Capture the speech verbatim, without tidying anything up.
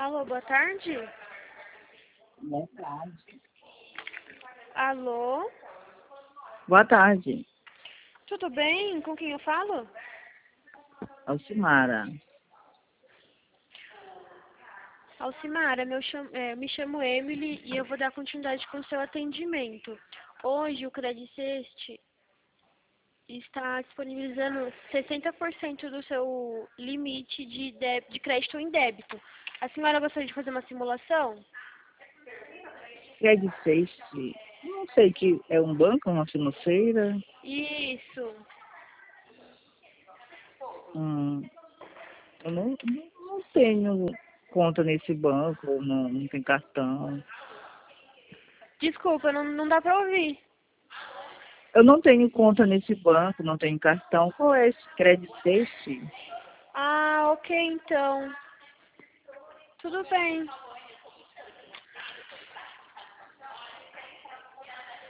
Alô, boa tarde? Boa tarde. Alô? Boa tarde, Tudo bem? Com quem eu falo? Alcimara. Alcimara, meu cham... é, me chamo Emily e eu vou dar continuidade com o seu atendimento. Hoje o Credicest está disponibilizando sessenta por cento do seu limite de, dé- de crédito em débito. A senhora gostaria de fazer uma simulação? Credit Safety, não sei que é um banco, uma financeira. Isso. Hum, eu não, não não tenho conta nesse banco, não, não tenho cartão. Desculpa, não, não dá pra ouvir. Eu não tenho conta nesse banco, não tenho cartão. Qual é esse Credit Safety? Ah, ok então. Tudo bem.